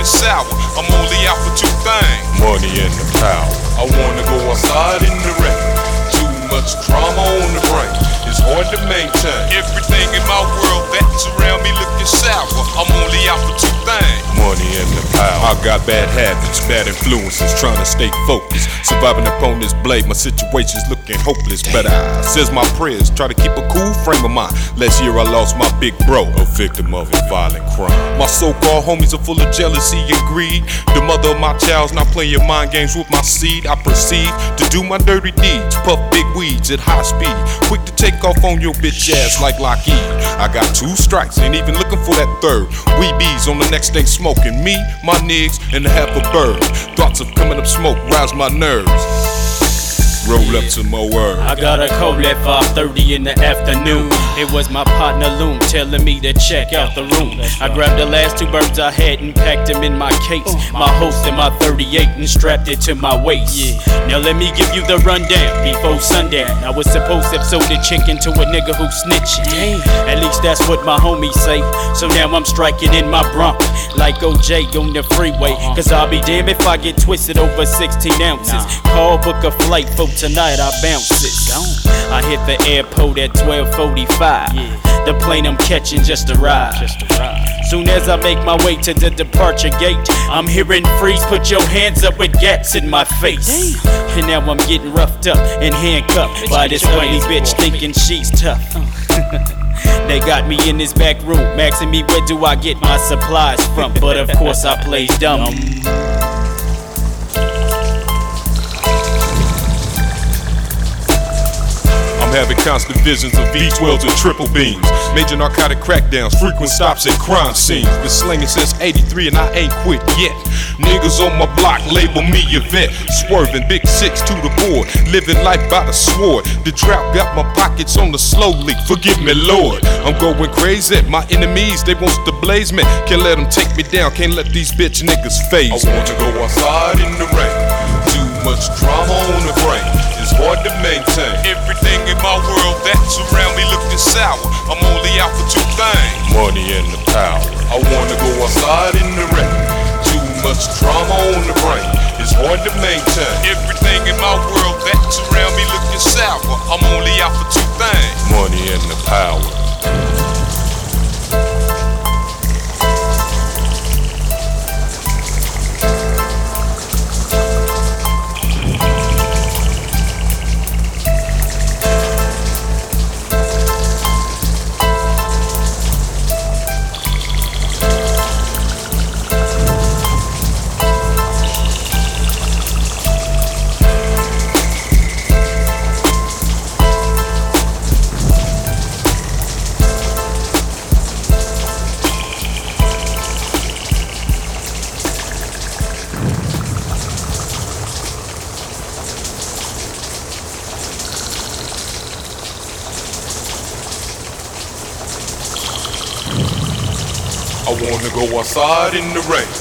looking sour. I'm only out for two things: money and the power. I wanna go outside in the rain. Too much drama on the brain, it's hard to maintain. Everything in my world that's around me looking sour. I'm only out for two things: money and the power. I got bad habits, bad influences, trying to stay focused. Surviving upon this blade, my situation's looking hopeless. But I says my prayers, try to keep a cool frame of mind. Last year I lost my big bro, a victim of a violent crime. My so-called homies are full of jealousy and greed. The mother of my child's not playing mind games with my seed. I proceed to do my dirty deeds, puff big weeds at high speed, quick to take off on your bitch ass like Lockheed. I got 2 strikes, ain't even looking for that third. We bees on the next thing smoking, me, my niggas, and a half a bird. Thoughts of coming up smoke rouse my nerves. Roll up to my word. I got a call at 5:30 in the afternoon. It was my partner Loom telling me to check out the room. I grabbed the last 2 birds I had and packed them in my case. My host and my 38 and strapped it to my waist. Now let me give you the rundown. Before sundown, I was supposed to have sold the chicken to a nigga who snitched. At least that's what my homies say. So now I'm striking in my Bronx like OJ on the freeway. Cause I'll be damned if I get twisted over 16 ounces. Call, book a flight for tonight, I bounce it. I hit the airport at 12:45. The plane I'm catching just arrived. Soon as I make my way to the departure gate, I'm hearing freeze, put your hands up with gats in my face. And now I'm getting roughed up and handcuffed by this ugly bitch thinking she's tough. They got me in this back room, asking me where do I get my supplies from. But of course I play dumb. Having constant visions of V12s and triple beams, major narcotic crackdowns, frequent stops at crime scenes. Been slinging since '83 and I ain't quit yet. Niggas on my block label me a vet. Swerving big 6 to the board, living life by the sword. The drought got my pockets on the slow leak, forgive me Lord. I'm going crazy, my enemies they wants to blaze me. Can't let them take me down, can't let these bitch niggas phase me. I wanna go outside in the rain. Too much drama on the brain, it's hard to maintain. Everything in my world that's around me looking sour. I'm only out for 2 things: money and the power. I wanna go outside in the rain. Too much drama on the brain, it's hard to maintain. Everything in my world that's around me looking sour. I'm only out for 2 things: money and the power. I wanna go outside in the rain.